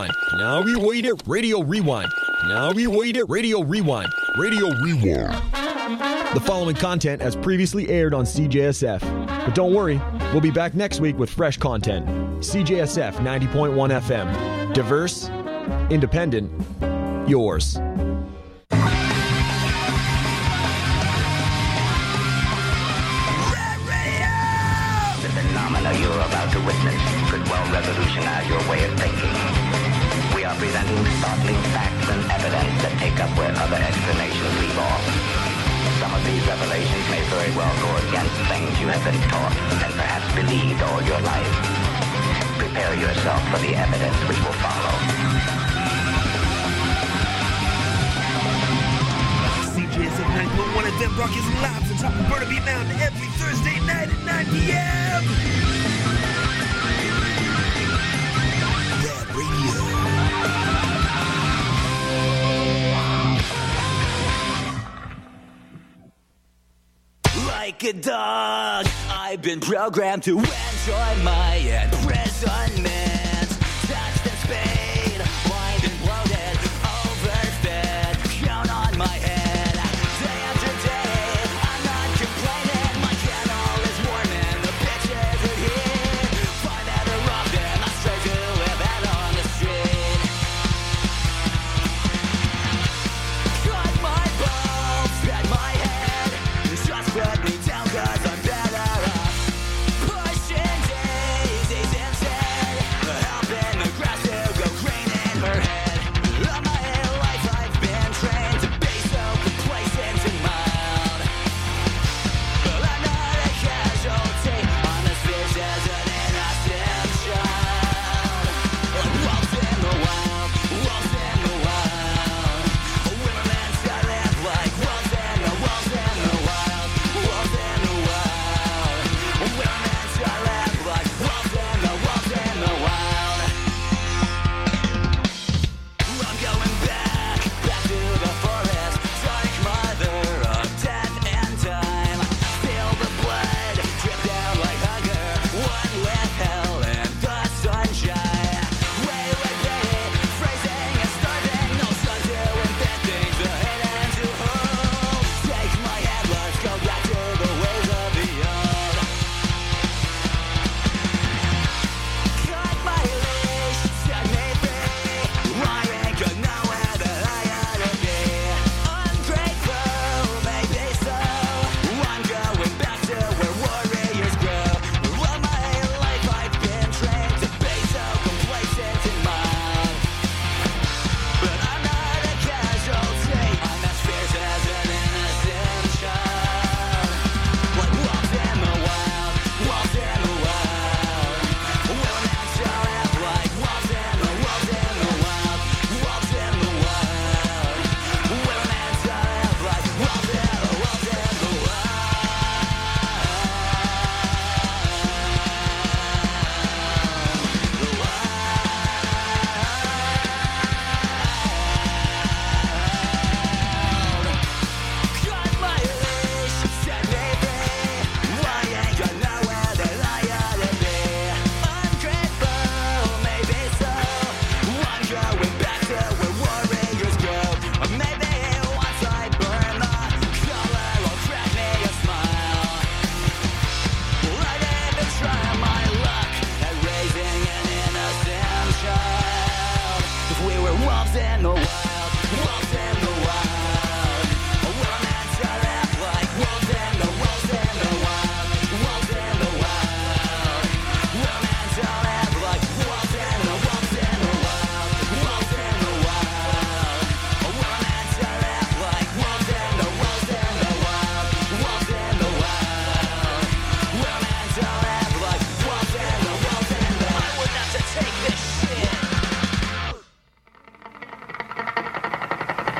Now we wait it, Radio Rewind. Now we wait it, Radio Rewind. Radio Rewind. The following content has previously aired on CJSF. But don't worry, we'll be back next week with fresh content. CJSF 90.1 FM. Diverse, independent, yours. You're about to witness could well revolutionize your way of thinking. We are presenting startling facts and evidence that take up where other explanations leave off. Some of these revelations may very well go against things you have been taught and perhaps believed all your life. Prepare yourself for the evidence which will follow. CJS at 9.1 FM broadcasting live from top of Burnaby Mountain every Thursday night at 9 p.m. Rad Radio. Like a dog, I've been programmed to enjoy my imprisonment. Touched and spayed, blind and bloated, overfed, count on my head. Day after day, I'm not complaining. My kennel is warm and the bitches are here. Find out a rough and I stray to live out on the street. Cut my balls, bend my head, just put me down 'cause I'm better off. Pushing daisies instead, helping the grass to go green in her head. All my life I've been trained to be so complacent and mild, but I'm not a casualty on this fish as an innocent child. Wolves in the wild, wolves in the wild. Women men that live like wolves in the wild, wolves in the wild. Women men that live like wolves in the wild. I'm going back to the forest, dark mother of death and time. Feel the blood drip down like hunger, one with hell and the sunshine. Way, phrasing and starving, no sun to invent things to hate and to hold. Take my hand, let's go back to the ways of the old. Cut my leash, set me free. I ain't got nowhere that I ought to be. Ungrateful, maybe so. I'm going back to where warriors grow. All my life I've been trained to be so complacent and mild, but I'm not a casualty. I'm as fierce as an innocent child. Like wolves in the wild, wolves in the wild. Women men shall live like wolves in the wild, wolves in the wild. Women men shall live like wolves in the wild. Cut my leash, set me free. I ain't got nowhere that I ought to be. Ungrateful, maybe so. I'm going back to where warriors grow. Maybe once I burn the color, will crack me a smile. I didn't try my luck at raising an innocent child. If we were wolves in the wild, wolves in the wild. We're meant to live like wolves in the wild, wolves in the wild. We're meant to live like wolves in the wild, wolves in the wild. We're meant to live like wolves in the wild, wolves in the wild. We're meant to live like wolves in the wild. I would have to take this shit.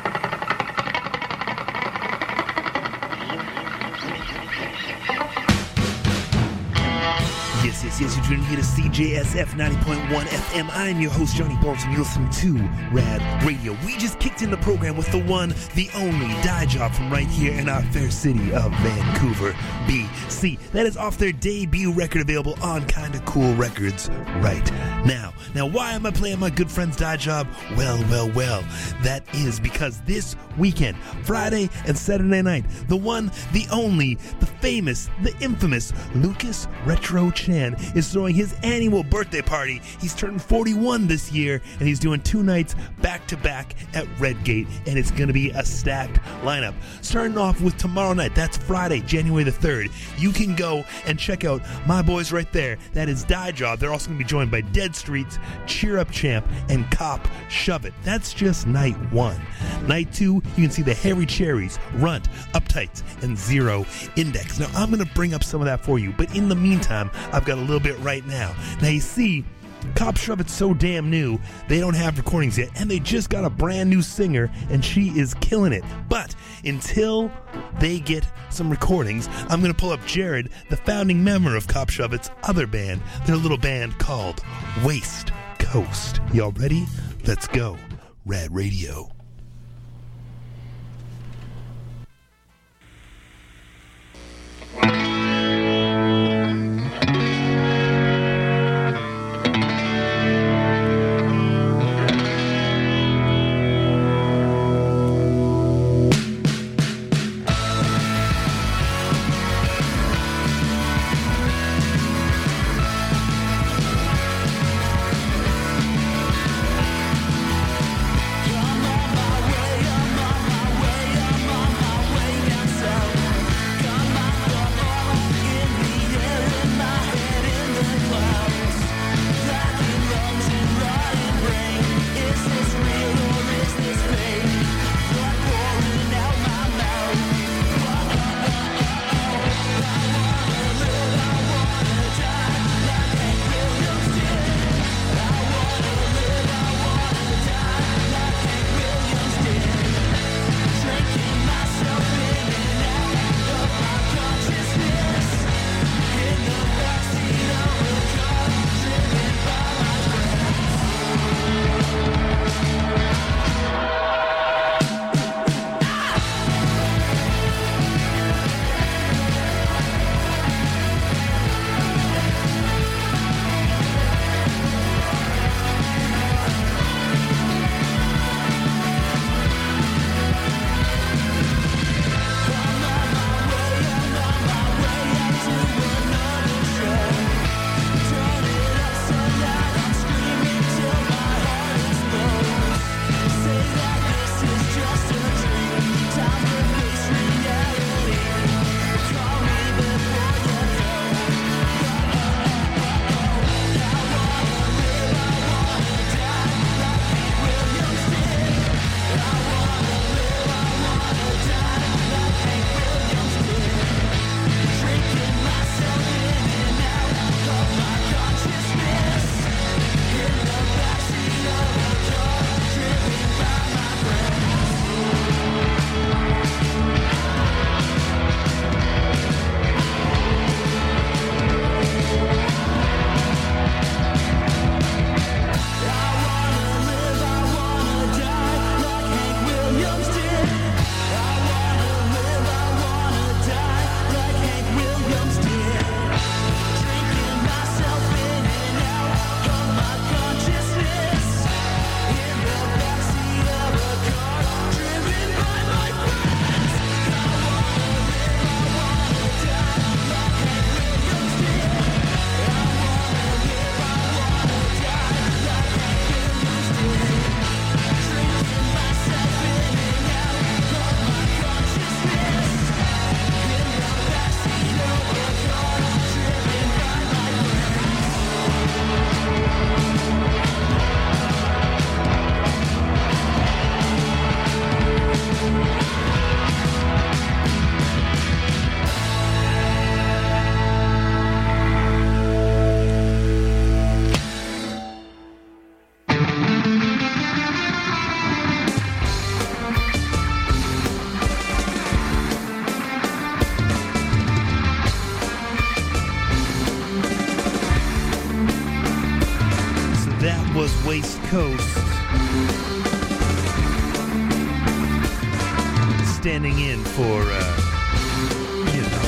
yes, you're tuning here to CJSF 90.1 FM. I'm your host, Johnny Bolton. You're listening to Rad Radio. We just kicked in the program with the one, the only Die Job from right here in our fair city of Vancouver, BC. That is off their debut record, available on Kinda Cool Records right now. Now, why am I playing my good friend's Die Job? Well. That is because this weekend, Friday and Saturday night, the one, the only, the famous, the infamous Lucas Retro Chan is throwing his annual birthday party. He's turning 41 this year, and he's doing 2 nights back-to-back at Redgate, and it's going to be a stacked lineup. Starting off with tomorrow night, that's Friday, January the 3rd. You can go and check out my boys right there. That is Die Job. They're also going to be joined by Dead Streets, Cheer Up Champ, and Cop Shove It. That's just night 1. Night 2, you can see the Hairy Cherries, Runt, Uptights, and Zero Index. Now, I'm going to bring up some of that for you, but in the meantime, I've got a little bit right now. Now, you see, Cop Shove It's so damn new, they don't have recordings yet, and they just got a brand new singer, and she is killing it. But until they get some recordings, I'm going to pull up Jared, the founding member of Cop Shove It's other band, their little band called Waste Coast. Y'all ready? Let's go. Rad Radio. Come on, Coast. Standing in for, you know.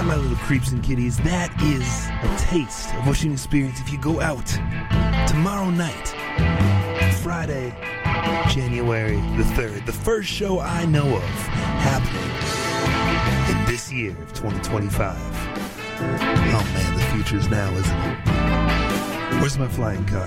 Alright, my little creeps and kitties, that is a taste of what you can experience if you go out tomorrow night, Friday, January the 3rd. The first show I know of happening in this year of 2025. Oh man, the future's now, isn't it? Where's my flying car?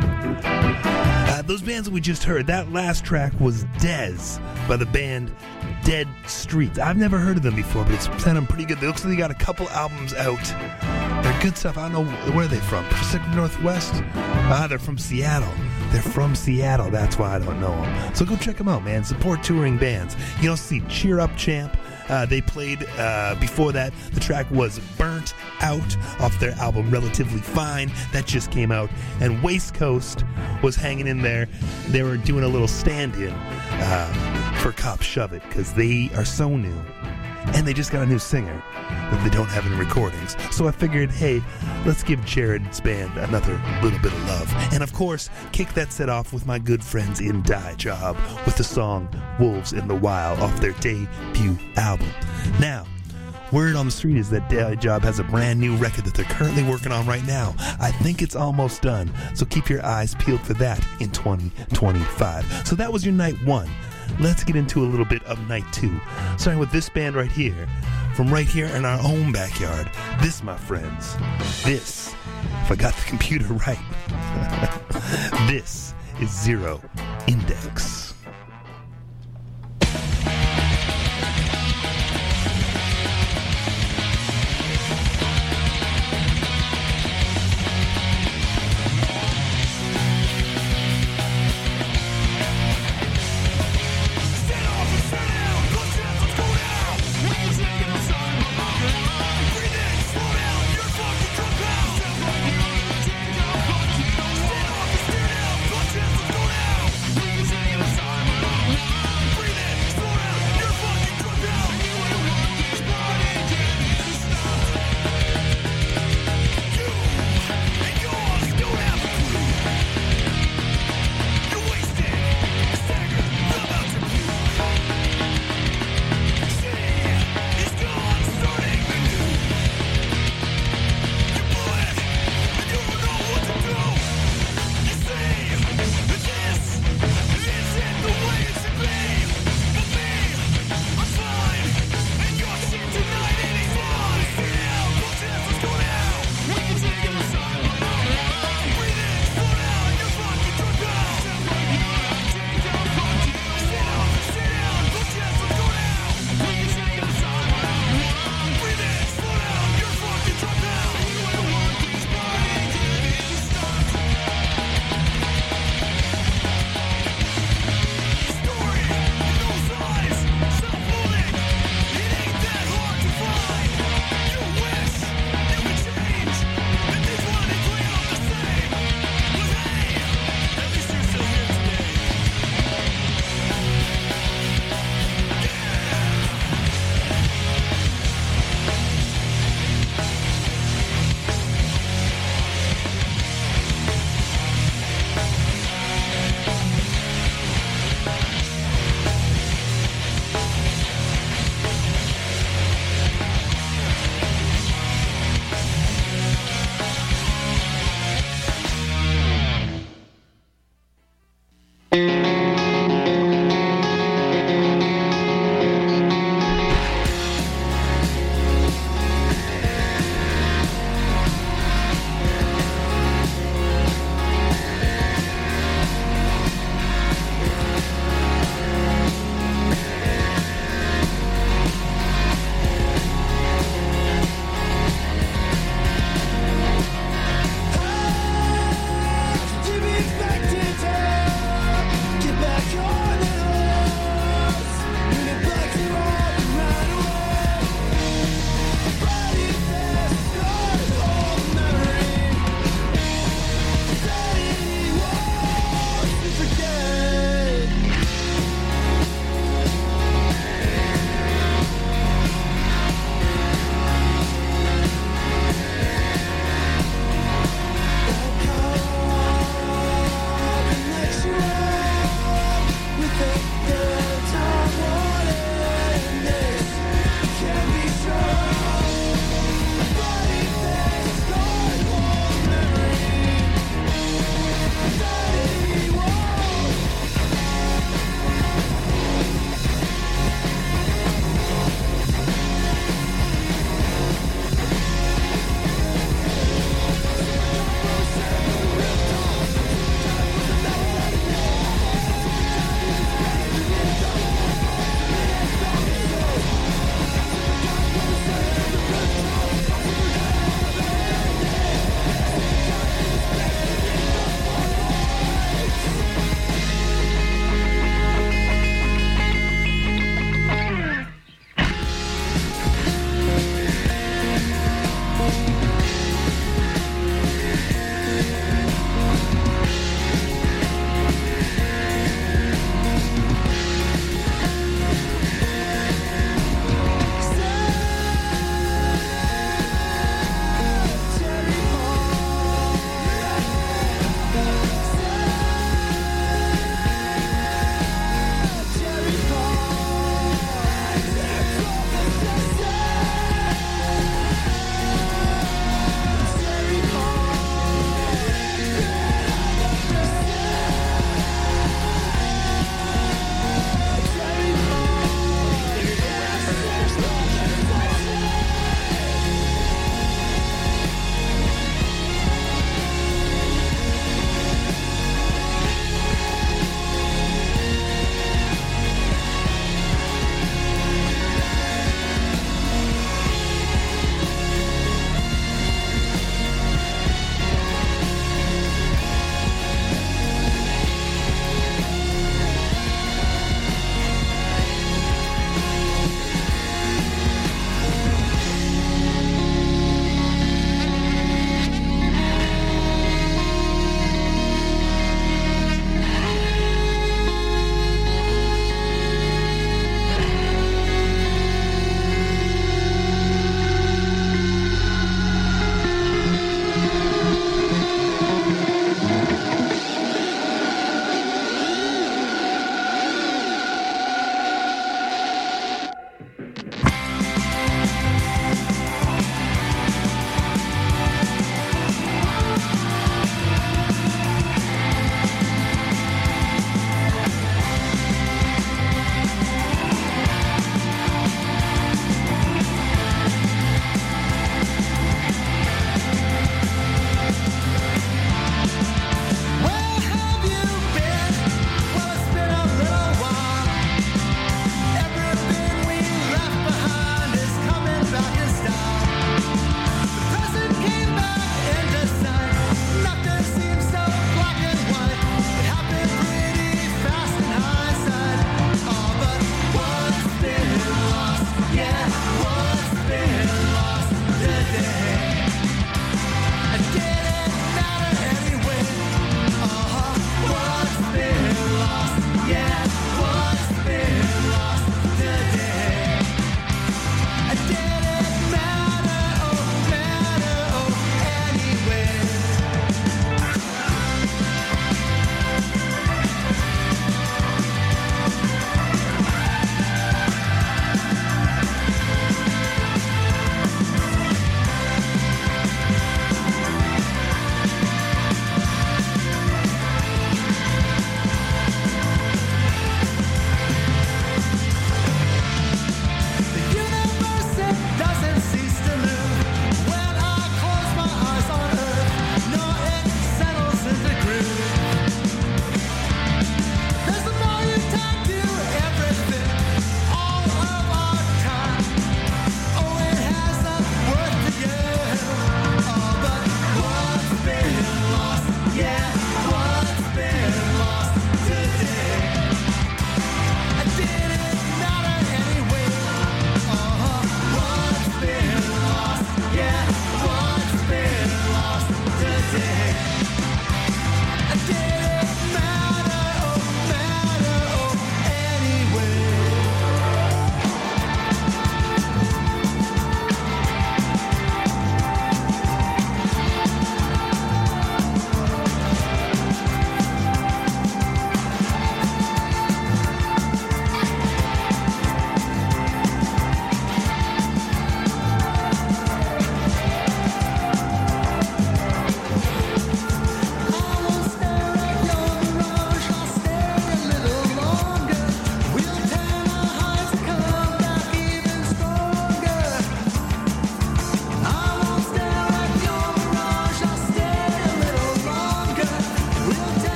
Those bands that we just heard, that last track was Dez by the band Dead Streets. I've never heard of them before, but it's sounding pretty good. They looks like they got a couple albums out. They're good stuff. I don't know, where are they from? Pacific Northwest? They're from Seattle. They're from Seattle. That's why I don't know them. So go check them out, man. Support touring bands. You know, see Cheer Up Champ. They played before that. The track was Burnt Out off their album Relatively Fine. That just came out. And Waste Coast was hanging in there. They were doing a little stand-in for Cop Shove It because they are so new. And they just got a new singer that they don't have in recordings. So I figured, hey, let's give Jared's band another little bit of love. And of course, kick that set off with my good friends in Die Job with the song Wolves in the Wild off their debut album. Now, word on the street is that Die Job has a brand new record that they're currently working on right now. I think it's almost done. So keep your eyes peeled for that in 2025. So that was your night one. Let's get into a little bit of night two, starting with this band right here, from right here in our own backyard. This, my friends, this, if I got the computer right, this is Zero Index. Go down.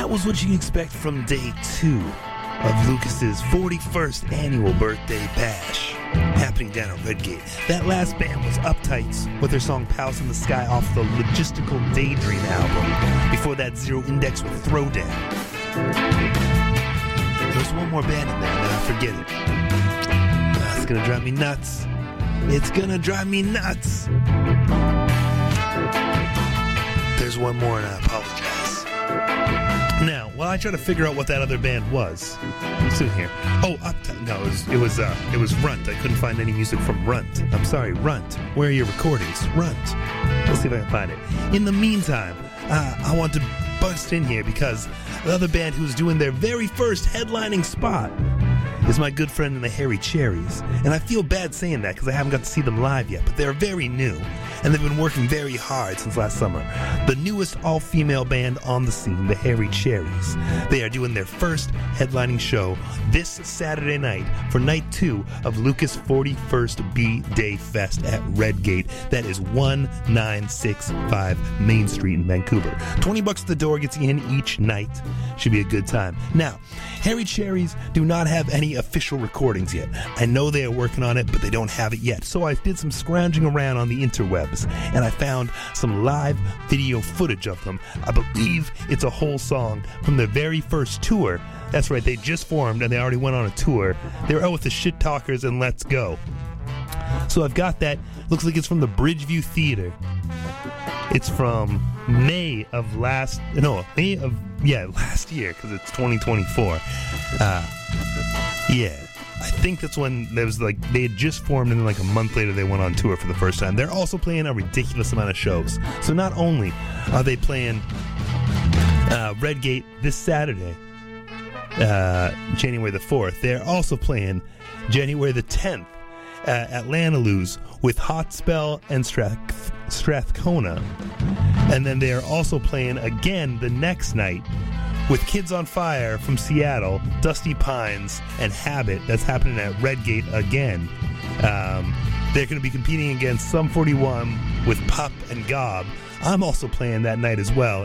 that was what you can expect from day 2 of Lucas's 41st annual birthday bash happening down at Redgate. That last band was Uptights with their song Palace in the Sky off the Logistical Daydream album. Before that, Zero Index with Throwdown. There was one more band in there, and then I forget it. It's gonna drive me nuts. It's gonna drive me nuts. There's one more, and I apologize. Now, while I try to figure out what that other band was, I'm sitting here. Oh, Uptight. No, it was Runt. I couldn't find any music from Runt. I'm sorry, Runt. Where are your recordings? Runt. Let's see if I can find it. In the meantime, I want to bust in here because the other band who's doing their very first headlining spot is my good friend in the Hairy Cherries. And I feel bad saying that because I haven't got to see them live yet, but they're very new, and they've been working very hard since last summer. The newest all-female band on the scene, the Hairy Cherries. They are doing their first headlining show this Saturday night for night 2 of Lucas 41st B-Day Fest at Redgate. That is 1965 Main Street in Vancouver. $20 at the door gets you in each night. Should be a good time. Now, Hairy Cherries do not have any official recordings yet. I know they are working on it, but they don't have it yet. So I did some scrounging around on the interwebs, and I found some live video footage of them. I believe it's a whole song from their very first tour. That's right, they just formed, and they already went on a tour. They were out with the Shit Talkers and Let's Go. So I've got that. Looks like it's from the Bridgeview Theater. It's from May of last year, because it's 2024. Yeah, I think that's when there was like they had just formed, and then like a month later they went on tour for the first time. They're also playing a ridiculous amount of shows. So not only are they playing Redgate this Saturday, January the 4th, they're also playing January the 10th at Lanaloo's with Hot Spell and Strathcona. And then they are also playing again the next night with Kids on Fire from Seattle, Dusty Pines, and Habit. That's happening at Redgate again. They're going to be competing against Sum 41 with Pup and Gob. I'm also playing that night as well